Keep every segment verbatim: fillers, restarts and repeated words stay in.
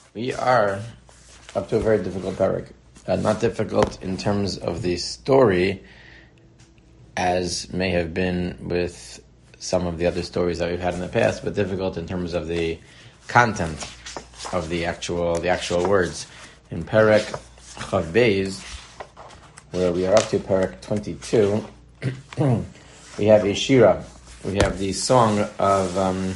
We are up to a very difficult parak. Uh, not difficult in terms of the story, as may have been with some of the other stories that we've had in the past, but difficult in terms of the content of the actual the actual words. In Parak Chav Beis, where we are up to Parak twenty-two, we have a shira. We have the song of um,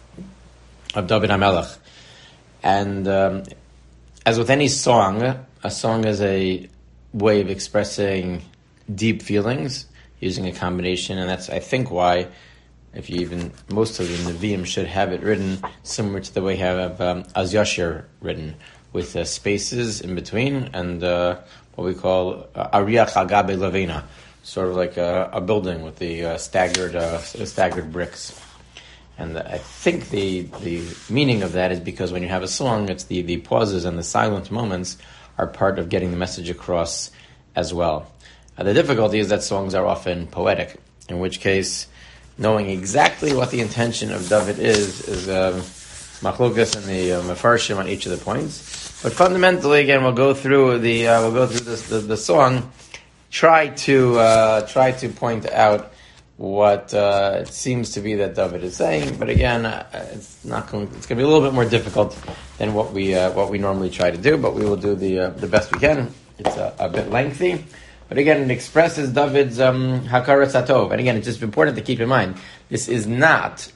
of David HaMelech. And um, as with any song, a song is a way of expressing deep feelings using a combination, and that's, I think, why, if you even, most of the Nevi'im should have it written similar to the way you have um, Az Yashir written, with uh, spaces in between, and uh, what we call Ariach Agabe Lavena, sort of like a, a building with the uh, staggered uh, staggered bricks. And I think the the meaning of that is because when you have a song, it's the, the pauses and the silent moments are part of getting the message across as well. Uh, the difficulty is that songs are often poetic, in which case knowing exactly what the intention of David is, is uh, machlokas and the uh, mefarshim on each of the points. But fundamentally, again, we'll go through the uh, we'll go through this, the the song, try to uh, try to point out what uh, it seems to be that David is saying, but again, uh, it's not going. It's going to be a little bit more difficult than what we uh, what we normally try to do, but we will do the uh, the best we can. It's a, a bit lengthy, but again, it expresses David's um, hakaras hatov. And again, it's just important to keep in mind this is not,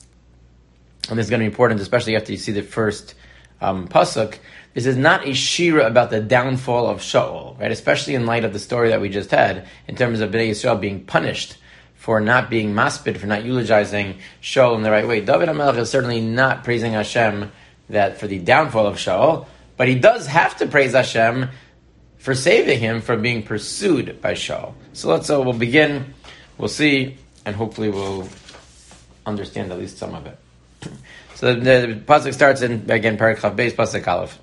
and this is going to be important, especially after you see the first um, pasuk. This is not a shira about the downfall of Shaul, right? Especially in light of the story that we just had in terms of Bnei Yisrael being punished for not being maspid, for not eulogizing Shaul in the right way. David HaMelech is certainly not praising Hashem that for the downfall of Shaul, but he does have to praise Hashem for saving him from being pursued by Shaul. So let's uh, we'll begin, we'll see, and hopefully we'll understand at least some of it. So the, the pasuk starts in, again, Parak Chav Beis, pasuk Aleph.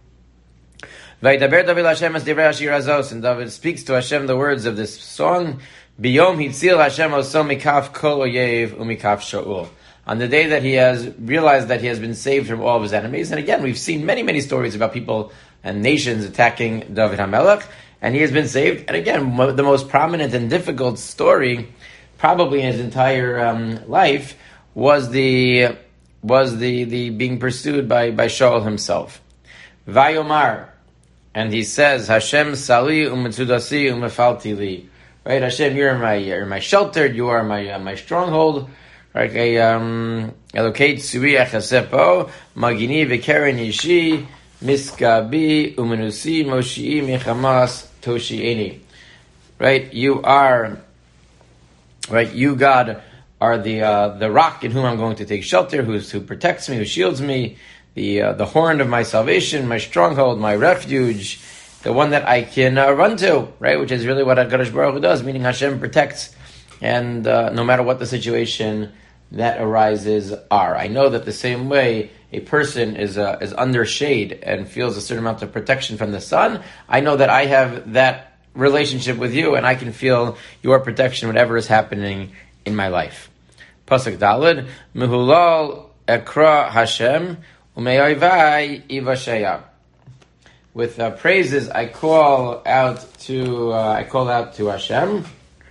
Vaydaber David Hashem as divrei hashir hazos, and David speaks to Hashem the words of this song. Biyom hitzil Hashem oso mikaf kol oyev umikaf Shaul. On the day that he has realized that he has been saved from all of his enemies, and again, we've seen many, many stories about people and nations attacking David HaMelech, and he has been saved. And again, the most prominent and difficult story, probably in his entire um, life, was the was the, the being pursued by, by Shaul himself. Vayomar, and he says, Hashem sali u'metzudasi u'mefalti li. Right, Hashem, you're my you're my shelter, you are my uh, my stronghold. Right, um, Elokei tsui achasepo magini v'keren yishi miskabi umenusi moshii mechamas toshieni. Right, you are, right, you God are the uh, the rock in whom I'm going to take shelter, who's who protects me, who shields me, the uh, the horn of my salvation, my stronghold, my refuge, the one that I can uh, run to, right? Which is really what HaKadosh Baruch Hu does, meaning Hashem protects, and uh, no matter what the situation that arises are. I know that the same way a person is uh, is under shade and feels a certain amount of protection from the sun, I know that I have that relationship with you, and I can feel your protection, whatever is happening in my life. Pasuk Daled, Mehulal ekra Hashem umeoivai ivasheya. With uh, praises, I call out to uh, I call out to Hashem,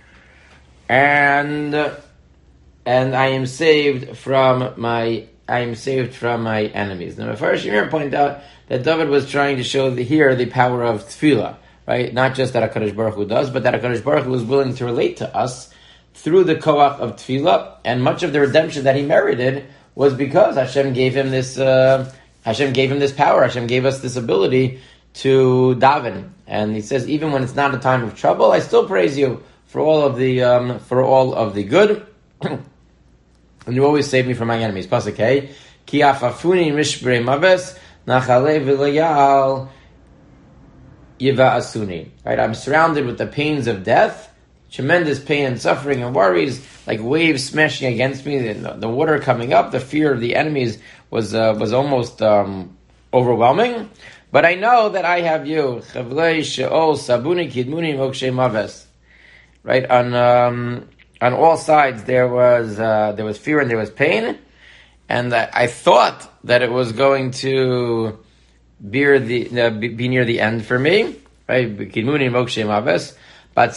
and and I am saved from my I am saved from my enemies. Now, first, you here point out that David was trying to show the, here the power of tefillah, right? Not just that HaKadosh Baruch Hu does, but that HaKadosh Baruch Hu is willing to relate to us through the koach of tefillah, and much of the redemption that he merited was because Hashem gave him this. Uh, Hashem gave him this power. Hashem gave us this ability to daven, and he says, even when it's not a time of trouble, I still praise you for all of the um, for all of the good, and you always save me from my enemies. Pasuk Hey, Ki afafuni mishbrei maves nachale v'layal yivaasuni. Right, I'm surrounded with the pains of death, tremendous pain and suffering and worries, like waves smashing against me, the, the water coming up. The fear of the enemies was uh, was almost um, overwhelming. But I know that I have you. Chavlei sheol sabuni kidmuni mokshe maves. Right, on um, on all sides there was uh, there was fear and there was pain, and I, I thought that it was going to be the uh, be, be near the end for me, right? B'kidmuni mokshe maves. But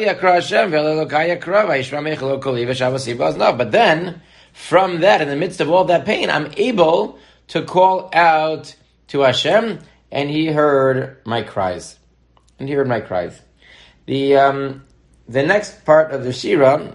then, from that, in the midst of all that pain, I'm able to call out to Hashem, and He heard my cries. And He heard my cries. The um, the next part of the Shira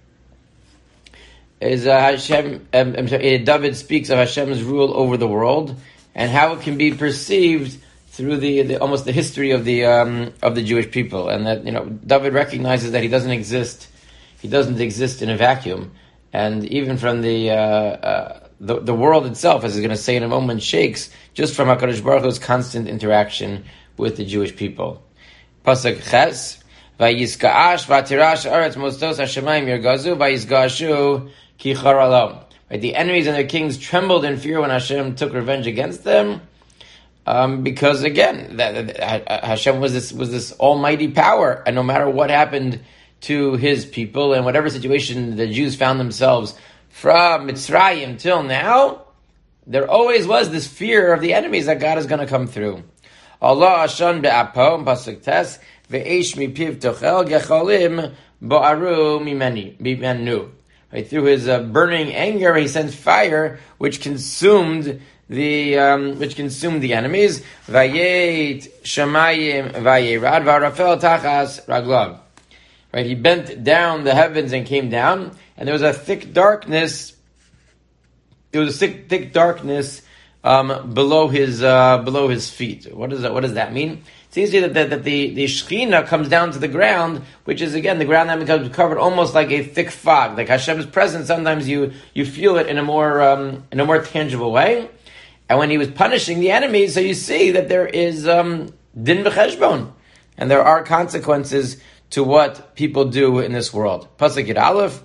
is uh, Hashem. Um, I'm sorry, David speaks of Hashem's rule over the world and how it can be perceived through the, the almost the history of the um, of the Jewish people, and that you know David recognizes that he doesn't exist, he doesn't exist in a vacuum, and even from the uh, uh, the, the world itself, as he's going to say in a moment, shakes just from HaKadosh Baruch Hu's constant interaction with the Jewish people. Pasuk Ches, Vayiska'ash v'atirash aretz mostos hashemayim yirgazu vayizgashu ki charalo. Right, the enemies and their kings trembled in fear when Hashem took revenge against them. Um, because again, that, that Hashem was this was this almighty power, and no matter what happened to His people and whatever situation the Jews found themselves from Mitzrayim till now, there always was this fear of the enemies that God is going to come through. Allah Ashan be'apo pasuk tes ve'esh mipiv tochel gecholim bo'aru mimeni mimenu. Right, through His uh, burning anger, He sent fire which consumed. The um, which consumed the enemies. Vayet shamayim vayerad varafel tachas raglav. Right, He bent down the heavens and came down, and there was a thick darkness. There was a thick, thick darkness um, below his uh, below his feet. What does that? What does that mean? It seems to you that, that, that the the Shekhinah comes down to the ground, which is again the ground that becomes covered almost like a thick fog. Like Hashem's presence, sometimes you you feel it in a more um, in a more tangible way. And when He was punishing the enemies, so you see that there is um, din v'cheshbon, and there are consequences to what people do in this world. Pasuk Yud Aleph,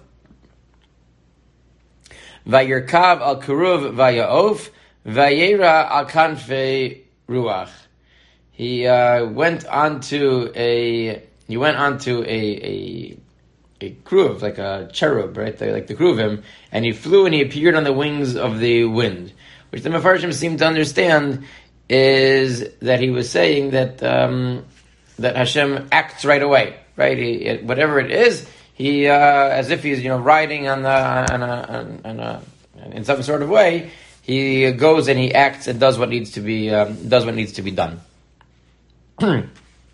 Vayirkav al kuruv vayaof vayera al kanfei ruach. He uh, went onto a he went onto a a a kruv, like a cherub, right? Like the kruvim, and he flew and he appeared on the wings of the wind. Which the Mefarshim seem to understand is that he was saying that um, that Hashem acts right away, right? He, it, whatever it is, he uh, as if he's you know riding on the on a, on a, in some sort of way, he goes and he acts and does what needs to be um, does what needs to be done. Vayashatz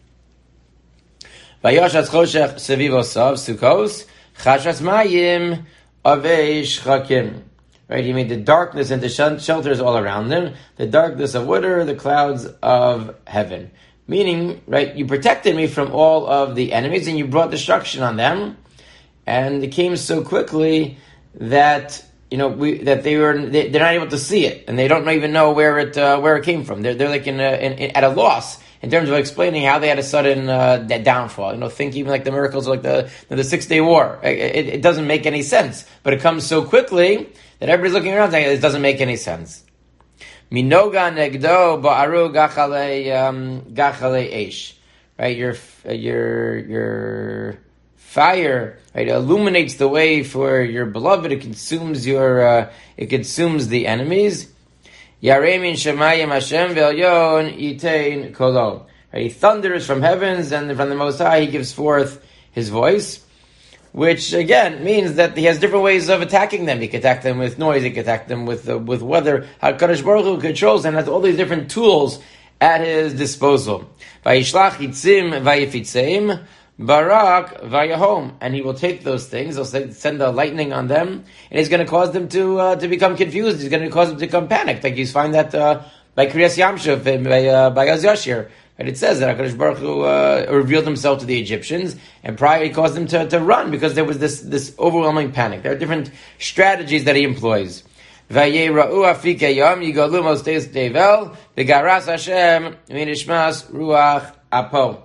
choshech sevivosav sukos chashas mayim aveish chakim. Right, He made the darkness into shelters all around them, the darkness of water, the clouds of heaven. Meaning, right, you protected me from all of the enemies, and you brought destruction on them, and it came so quickly that you know we that they were they, they're not able to see it, and they don't even know where it uh, where it came from. They're they're like in, a, in, in at a loss in terms of explaining how they had a sudden uh, downfall. You know, think even like the miracles of like the the Six Day War. It, it, it doesn't make any sense, but it comes so quickly that everybody's looking around saying it doesn't make any sense. Minoga negdo ba'aru gachale gachale eish. Right, your your your fire, right, illuminates the way for your beloved. It consumes your uh, it consumes the enemies. Yaremin shemayim Hashem ve'elyon yitein kolo. Right, He thunders from heavens, and from the Most High He gives forth His voice. Which again means that He has different ways of attacking them. He can attack them with noise. He can attack them with uh, with weather. HaKadosh Baruch Hu controls and has all these different tools at His disposal. Vayishlach yitzim vayifitzeim barak vayahom, and He will take those things. He'll send a lightning on them, and He's going to cause them to uh, to become confused. He's going to cause them to become panicked. Like you find that uh, by Kriyas Yamsuf by uh, by Az Yashir. And it says that HaKadosh Baruch Hu uh, revealed Himself to the Egyptians, and prior He caused them to, to run because there was this, this overwhelming panic. There are different strategies that He employs. Vayera'u afike yom yigalu mostes devel v'garas Hashem minishmas ruach apo.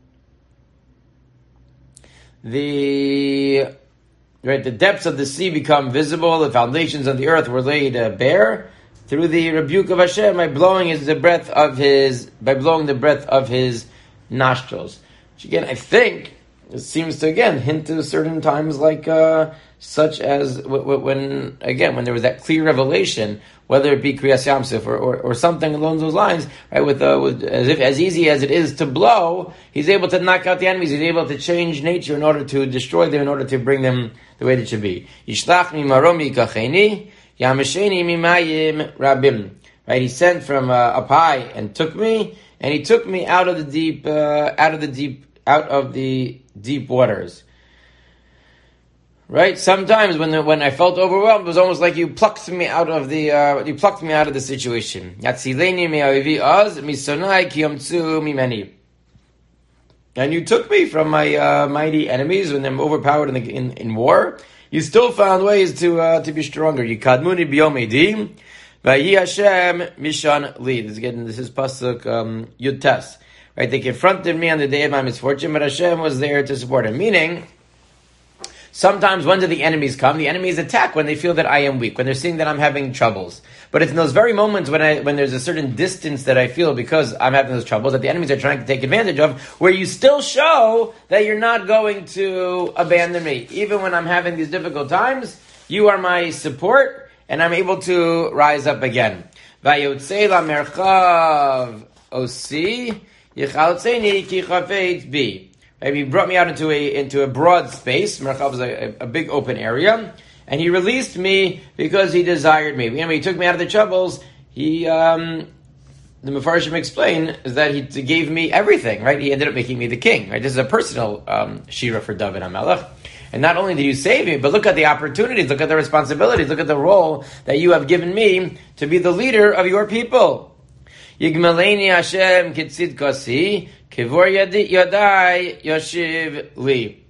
The right, the depths of the sea become visible. The foundations of the earth were laid uh, bare. Through the rebuke of Hashem, by blowing his the breath of his by blowing the breath of his nostrils. Which again, I think it seems to again hint to certain times like uh, such as w- w- when again when there was that clear revelation whether it be Kriyas Yamsuf or, or, or something along those lines, right? With, uh, with as if as easy as it is to blow, he's able to knock out the enemies. He's able to change nature in order to destroy them, in order to bring them the way they should be. Yishlach mi maromi kacheni, yamasheni mimayim rabim. Right? He sent from uh, up high and took me, and he took me out of the deep, uh, out of the deep, out of the deep waters. Right? Sometimes when the, when I felt overwhelmed, it was almost like you plucked me out of the uh, you plucked me out of the situation. Yatzileni me'avivi az misonai ki yomtzu mimeni. And you took me from my uh, mighty enemies when I'm overpowered in, the, in in war. You still found ways to uh, to be stronger. Yikadmuni biyom edim v'yi Hashem mishan li. This is again, this is pasuk um, Yud Tes. Right? They confronted me on the day of my misfortune, but Hashem was there to support him. Meaning, sometimes when do the enemies come? The enemies attack when they feel that I am weak, when they're seeing that I'm having troubles. But it's in those very moments when I when there's a certain distance that I feel because I'm having those troubles that the enemies are trying to take advantage of, where you still show that you're not going to abandon me. Even when I'm having these difficult times, you are my support, and I'm able to rise up again. Vayotzei la merchav osi yichaltzeni ki chafetz bi. He brought me out into a into a broad space. Merchav is a, a big open area, and he released me because he desired me. When he took me out of the troubles, he um, the Mefarshim explain is that he gave me everything. Right? He ended up making me the king. Right? This is a personal um, shira for David HaMelech. And not only did you save me, but look at the opportunities, look at the responsibilities, look at the role that you have given me to be the leader of your people. Yigmaleni Hashem kitzid kasi. Kivor yadai yoshiv li.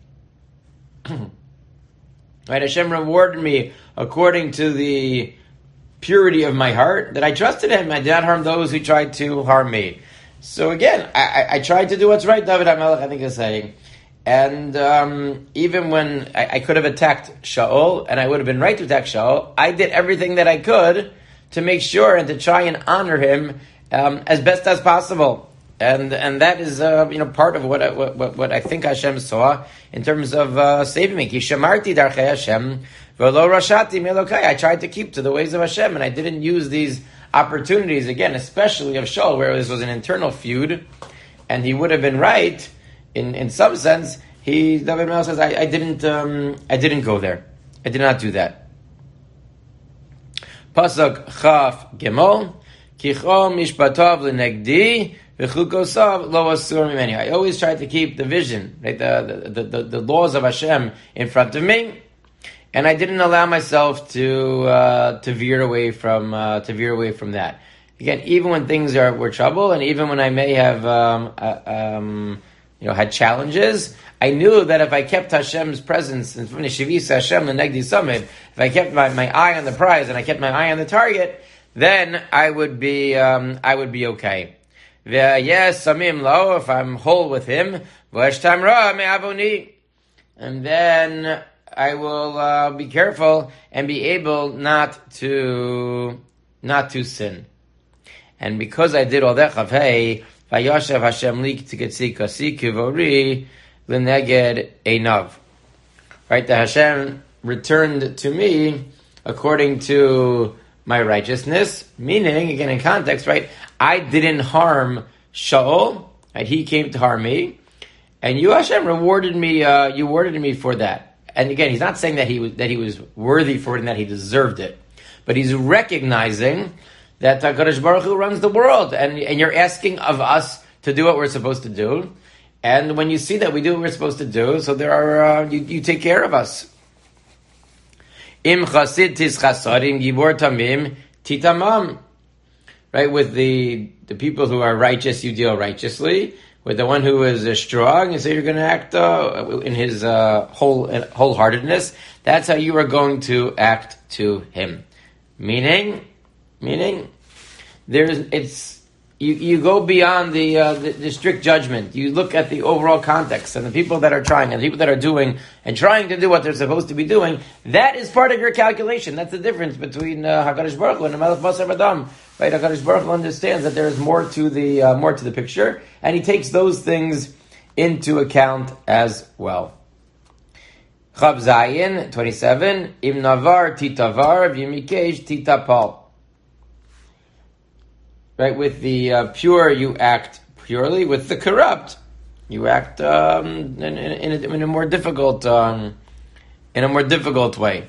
Right, Hashem rewarded me according to the purity of my heart, that I trusted Him. I did not harm those who tried to harm me. So again, I, I, I tried to do what's right, David HaMelech, I think is saying. And um, even when I, I could have attacked Shaul, and I would have been right to attack Shaul, I did everything that I could to make sure and to try and honor him um, as best as possible. And and that is uh, you know part of what I, what what I think Hashem saw in terms of uh, saving me. Ki shamarti darchei Hashem v'lo rashati melokai. I tried to keep to the ways of Hashem, and I didn't use these opportunities again, especially of Shaul, where this was an internal feud, and he would have been right in in some sense. He David HaMelech says, I, I didn't um, I didn't go there. I did not do that. Pasuk Chaf Gimel Kicho Mishpatav L'Negdi. I always try to keep the vision, right, the, the, the, the laws of Hashem in front of me, and I didn't allow myself to uh, to veer away from uh, to veer away from that. Again, even when things are were trouble, and even when I may have um, uh, um, you know had challenges, I knew that if I kept Hashem's presence in front of Shivis Hashem, the Negdi Summit, if I kept my, my eye on the prize and I kept my eye on the target, then I would be um, I would be okay. Yes, samim lo, if I'm whole with him, and then I will uh, be careful and be able not to not to sin. And because I did all that, Chavhei, Vayashav Hashem li tketzi kasi kivori l'neged einav. Right, the Hashem returned to me according to my righteousness, meaning, again in context, right, I didn't harm Shaul, right, he came to harm me, and you, Hashem, rewarded me, uh, you rewarded me for that. And again, he's not saying that he was, that he was worthy for it and that he deserved it, but he's recognizing that HaKadosh Baruch Hu runs the world, and, and you're asking of us to do what we're supposed to do, and when you see that we do what we're supposed to do, so there are, uh, you, you take care of us. Im chasid tis chasadim gibor tamim titamam. Right, with the the people who are righteous, you deal righteously. With the one who is uh, strong, you say you're going to act uh, in his uh, whole uh, wholeheartedness. That's how you are going to act to him. Meaning, meaning, there's it's. You, you go beyond the, uh, the the strict judgment. You look at the overall context and the people that are trying and the people that are doing and trying to do what they're supposed to be doing. That is part of your calculation. That's the difference between uh, Hakadosh Baruch Hu and Melech Basar Adam. Right? Hakadosh Baruch Hu understands that there is more to the uh, more to the picture, and he takes those things into account as well. Chav Zayin twenty-seven Im Navar Titavar V'Yimikesh Titapal. right? With the uh, pure, you act purely. With the corrupt, you act um, in, in, in, a, in a more difficult, um, in a more difficult way.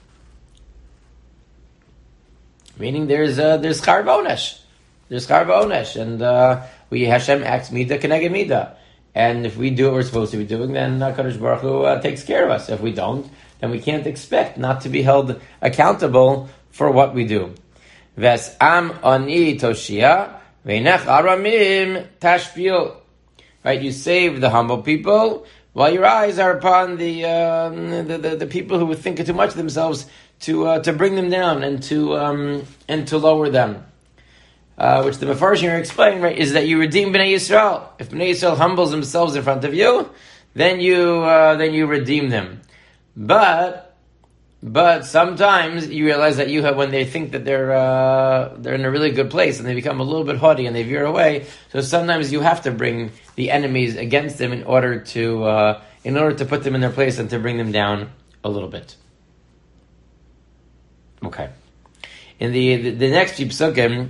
Meaning, there's uh, there's char v'onesh, there's char v'onesh, and uh, we Hashem acts mida keneged mida. And if we do what we're supposed to be doing, then HaKadosh Baruch Hu uh, takes care of us. If we don't, then we can't expect not to be held accountable for what we do. Ves am ani toshia veinech aramim tashpil. Right, you save the humble people, while your eyes are upon the uh, the, the the people who would think too much of themselves to uh, to bring them down and to um, and to lower them. Uh, which the Mefarshim are explaining, right, is that you redeem Bnei Yisrael. If Bnei Yisrael humbles themselves in front of you, then you uh, then you redeem them. But but sometimes you realize that you have, when they think that they're uh, they're in a really good place and they become a little bit haughty and they veer away. So sometimes you have to bring the enemies against them in order to uh, in order to put them in their place and to bring them down a little bit. Okay. In the the, the next few psukim,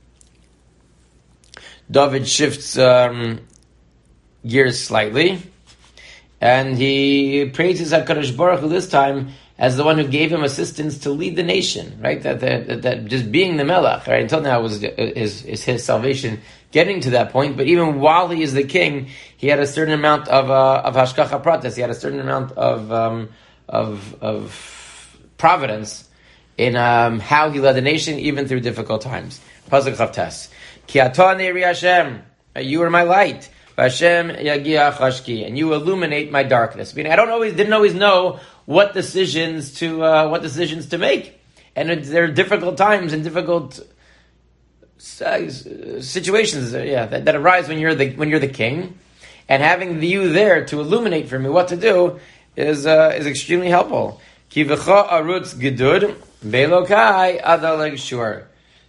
David shifts um, gears slightly, and he praises HaKadosh Baruch Hu this time as the one who gave him assistance to lead the nation, right? That that, that just being the Melech, right? Until now was is, is his salvation getting to that point, but even while he is the king, he had a certain amount of uh, of hashgacha pratis. He had a certain amount of um, of of providence in um, how he led the nation, even through difficult times. Pasuk Chavtes. Ki atah neri Hashem, you are my light. Hashem yagia chashki, and you illuminate my darkness. Meaning, I don't always didn't always know what decisions to uh, what decisions to make, and it, there are difficult times and difficult uh, situations, uh, yeah, that, that arise when you're the when you're the king, and having you there to illuminate for me what to do is uh, is extremely helpful. Ki v'cha arutz gedud belokai adaleg shur.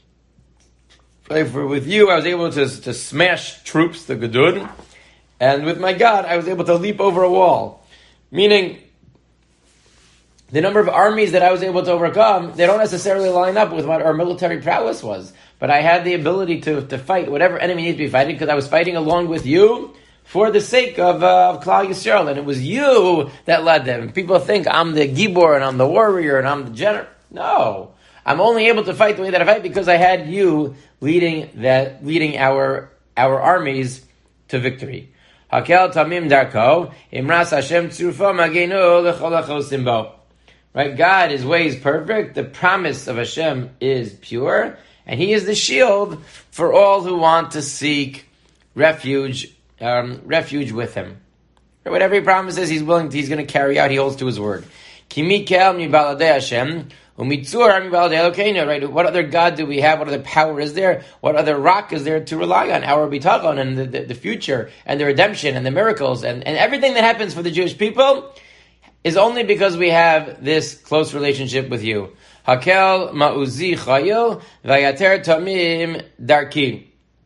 For with you, I was able to, to smash troops, the Gedud, and with my God, I was able to leap over a wall. Meaning, the number of armies that I was able to overcome, they don't necessarily line up with what our military prowess was. But I had the ability to, to fight whatever enemy needed to be fighting, because I was fighting along with you for the sake of, uh, of Klal Yisrael, and it was you that led them. People think I'm the Gibor, and I'm the warrior, and I'm the general. No. I'm only able to fight the way that I fight because I had you leading that, leading our our armies to victory. Hakel tamim darko imras Hashem tzurfa magenu lechol hachosim bo. Right, God, His way is perfect. The promise of Hashem is pure, and He is the shield for all who want to seek refuge, um, refuge with Him. Whatever He promises, He's willing. To, he's going to carry out. He holds to His word. Kimikel mi baladei Hashem. Right? What other God do we have? What other power is there? What other rock is there to rely on? Our bitachon and the, the, the future and the redemption and the miracles and, and everything that happens for the Jewish people is only because we have this close relationship with you. Hakel ma'uzi chayil vayater tamim darki.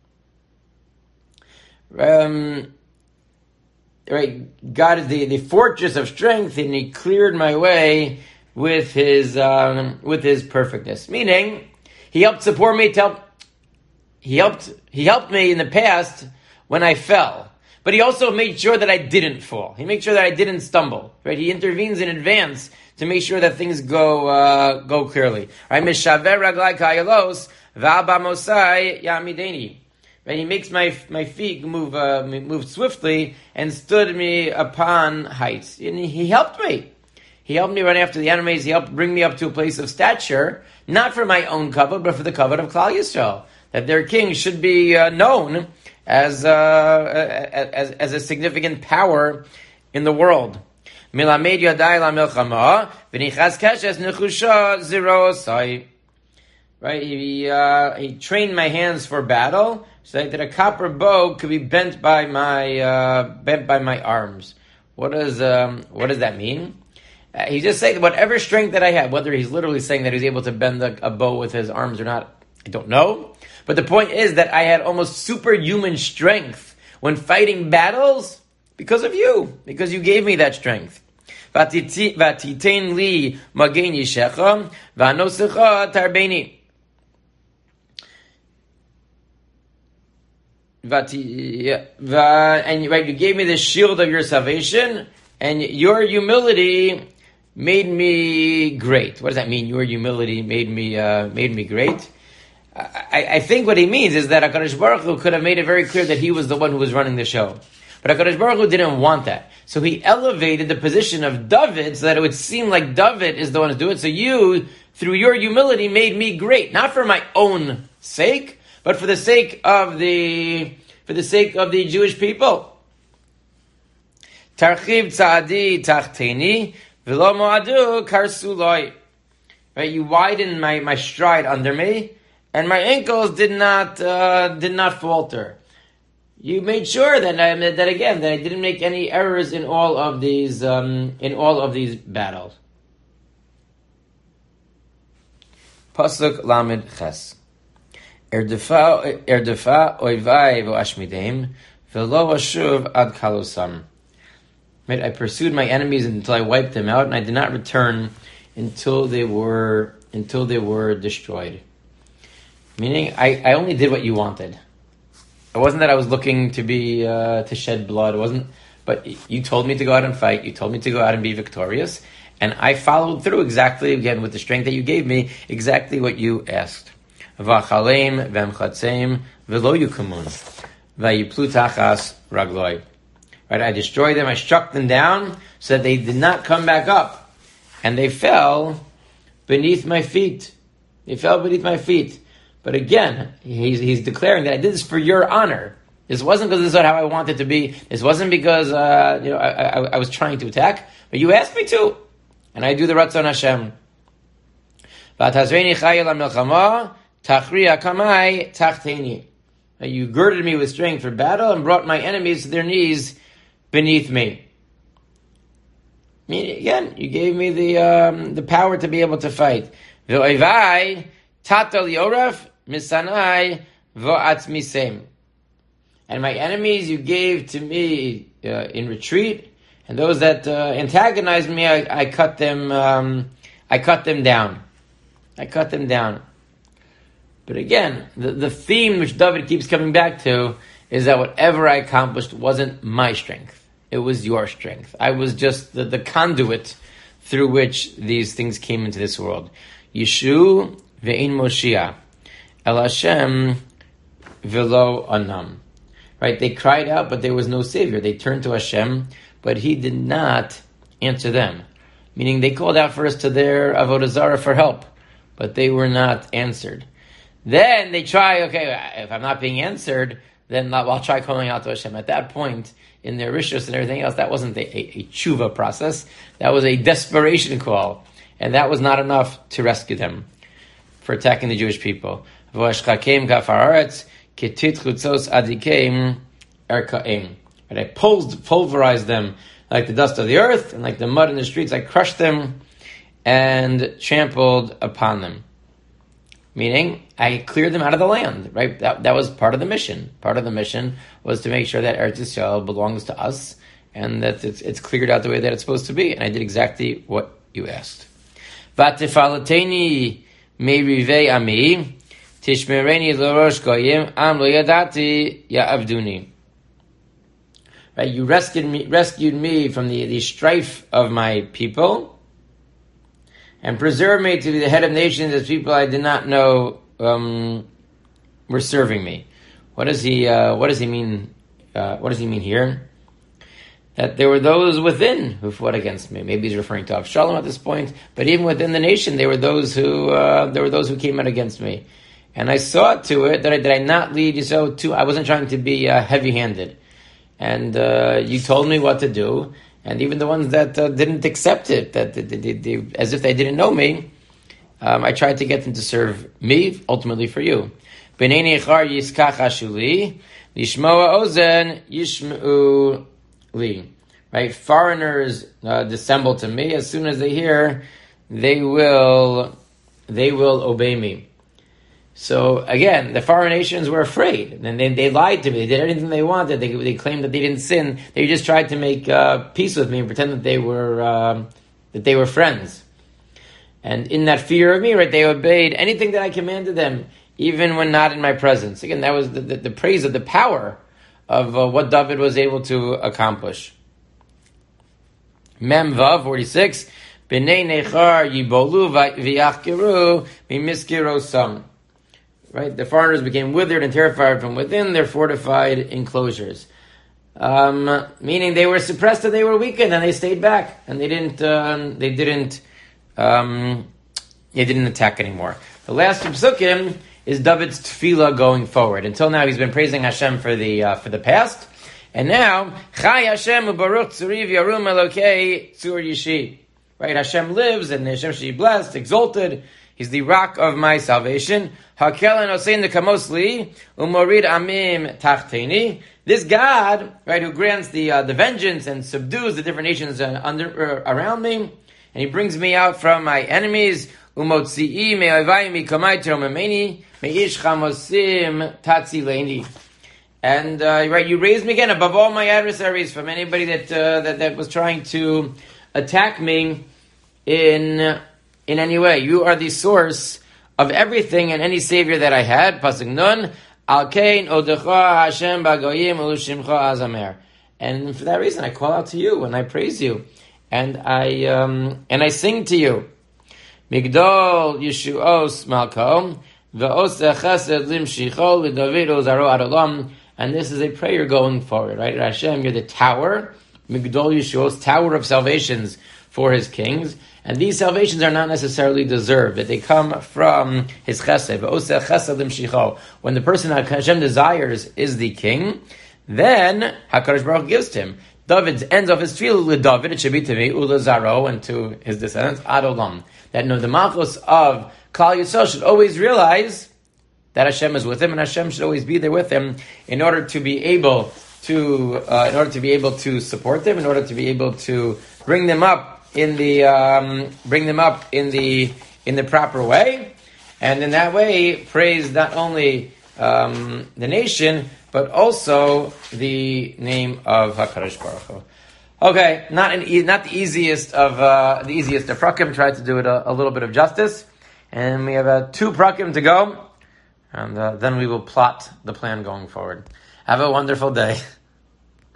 Um, right, God is the, the fortress of strength, and He cleared my way with his um, with his perfectness, meaning He helped support me. To help, he helped he helped me in the past when I fell, but He also made sure that I didn't fall. He made sure that I didn't stumble. Right? He intervenes in advance to make sure that things go uh, go clearly. Right? Mishaver raglai kayalos va'abamosai yamideni. Right? He makes my my feet move uh, move swiftly and stood me upon heights. And He helped me. He helped me run after the enemies. He helped bring me up to a place of stature, not for my own kavod, but for the kavod of Klal Yisrael. That their king should be uh, known as, uh, as as a significant power in the world. Milamed yadai la milchama v'nichas keshes nechusha zero sai. Right, he uh, he trained my hands for battle, so that a copper bow could be bent by my uh, bent by my arms. What does um, what does that mean? Uh, he's just saying that whatever strength that I have, whether he's literally saying that he's able to bend a, a bow with his arms or not, I don't know. But the point is that I had almost superhuman strength when fighting battles because of you, because you gave me that strength. Vatitein li magen yishecha v'anosecha tarbeni. vati, va, and right, you gave me the shield of your salvation, and your humility made me great. What does that mean? Your humility made me uh, made me great. I, I think what he means is that HaKadosh Baruch Hu could have made it very clear that he was the one who was running the show. But HaKadosh Baruch Hu didn't want that. So he elevated the position of David so that it would seem like David is the one to do it. So you, through your humility, made me great. Not for my own sake, but for the sake of the, for the sake of the Jewish people. Tarchiv tzadi tachteni, v'lo mo'adu karsuloi. Right, you widened my, my stride under me, and my ankles did not uh, did not falter. You made sure that I, that again that I didn't make any errors in all of these um, in all of these battles. Pasuk Lamed Ches. Erdefa erdefa oivai v'ashmideim v'lo ashuv ad kalosam. Right, I pursued my enemies until I wiped them out, and I did not return until they were until they were destroyed. Meaning, I, I only did what you wanted. It wasn't that I was looking to be uh, to shed blood. It wasn't. But you told me to go out and fight. You told me to go out and be victorious, and I followed through exactly again with the strength that you gave me. Exactly what you asked. V'achalem v'emchatzeim v'lo yukamun v'yiplu tachas ragloi. Right, I destroyed them. I struck them down so that they did not come back up, and they fell beneath my feet. They fell beneath my feet. But again, he's, he's declaring that I did this for your honor. This wasn't because this is how I wanted to be. This wasn't because uh, you know I, I, I was trying to attack, but you asked me to, and I do the Ratzon Hashem. You girded me with strength for battle and brought my enemies to their knees beneath me. I mean, again, you gave me the um, the power to be able to fight. Tata lioraf misanai vo'atzmisem. And my enemies you gave to me uh, in retreat, and those that uh, antagonized me, I, I cut them. Um, I cut them down. I cut them down. But again, the, the theme which David keeps coming back to is that whatever I accomplished wasn't my strength; it was your strength. I was just the, the conduit through which these things came into this world. Yeshu ve'in Moshiach el Hashem v'lo anam. Right? They cried out, but there was no savior. They turned to Hashem, but He did not answer them. Meaning, they called out first to their avodah zarah for help, but they were not answered. Then they try. Okay, if I'm not being answered, then I'll try calling out to Hashem. At that point, in their rishus and everything else, that wasn't a, a, a tshuva process. That was a desperation call. And that was not enough to rescue them for attacking the Jewish people. And I pulverized them like the dust of the earth and like the mud in the streets. I crushed them and trampled upon them. Meaning, I cleared them out of the land, right? That, that was part of the mission. Part of the mission was to make sure that Eretz Yisrael belongs to us and that it's, it's cleared out the way that it's supposed to be. And I did exactly what you asked. Vatifalateni merivei ami tishmereni lorosh goyim am lo yadati ya'avduni. Right, you rescued me, rescued me from the, the strife of my people, and preserved me to be the head of nations as people I did not know um, were serving me. What does he? Uh, what does he mean? Uh, what does he mean here? That there were those within who fought against me. Maybe he's referring to Avshalom at this point, but even within the nation, there were those who uh, there were those who came out against me, and I saw to it that I did I not lead you so too. I wasn't trying to be uh, heavy-handed, and uh, you told me what to do, and even the ones that uh, didn't accept it, that they, they, they, as if they didn't know me, um, I tried to get them to serve me, ultimately for you. B'nei nechar yiskach ashuli, lishmoa ozen yishmeu li. Right, foreigners uh, dissemble to me. As soon as they hear, they will, they will obey me. So again, the foreign nations were afraid, and they, they lied to me. They did anything they wanted. They, they claimed that they didn't sin. They just tried to make uh, peace with me and pretend that they were um, that they were friends. And in that fear of me, right, they obeyed anything that I commanded them, even when not in my presence. Again, that was the, the, the praise of the power of uh, what David was able to accomplish. Mem Vav forty-six. B'nei nechar yibolu v'yachkiru mimiskiro sam. Right, the foreigners became withered and terrified from within their fortified enclosures. Um, meaning they were suppressed and they were weakened and they stayed back and they didn't. Um, they didn't. Um, they didn't attack anymore. The last psukim is David's tefillah going forward. Until now, he's been praising Hashem for the uh, for the past, and now Chai Hashem ubaruch tzuriv yarum elokei tzur yishi. Right, Hashem lives, and Hashem should be blessed, exalted. He's the rock of my salvation. Hakel enosein nekamos umorid amim tachteni. This God, right, who grants the uh, the vengeance and subdues the different nations uh, under uh, around me, and He brings me out from my enemies. Umotzii me'avai mikamai teromemeni meish chamosim tatzileini. And uh, right, you raised me again above all my adversaries, from anybody that uh, that that was trying to attack me in in any way. You are the source of everything and any savior that I had. Pasuk Nun, Al Kain Odecha Hashem Bagoyim Ushimcha Azamer. And for that reason, I call out to you and I praise you, and I um, and I sing to you. Migdol Yeshuos Malkom Ve'oseh Chesed Limshicho LeDavid Ozaro Adolam. And this is a prayer going forward, right? Hashem, you're the tower, Migdol Yeshuos, tower of salvations for His kings. And these salvations are not necessarily deserved, that they come from His chesed. Ve'oseh chesed limshicho. When the person that Hashem desires is the king, then HaKadosh Baruch Hu gives to him. David ends off his tefillah, David, it should be to me, Ulazaro, and to his descendants, Adolam. That no, the malchus of Klal Yisrael should always realize that Hashem is with him, and Hashem should always be there with him in order to be able to, uh, in order to be able to support them, in order to be able to bring them up in the, um, bring them up in the, in the proper way, and in that way praise not only um, the nation but also the name of HaKadosh Baruch Hu. Okay, not an, not the easiest of uh, the easiest of prakim. Tried to do it a, a little bit of justice, and we have uh, two prakim to go. And uh, then we will plot the plan going forward. Have a wonderful day.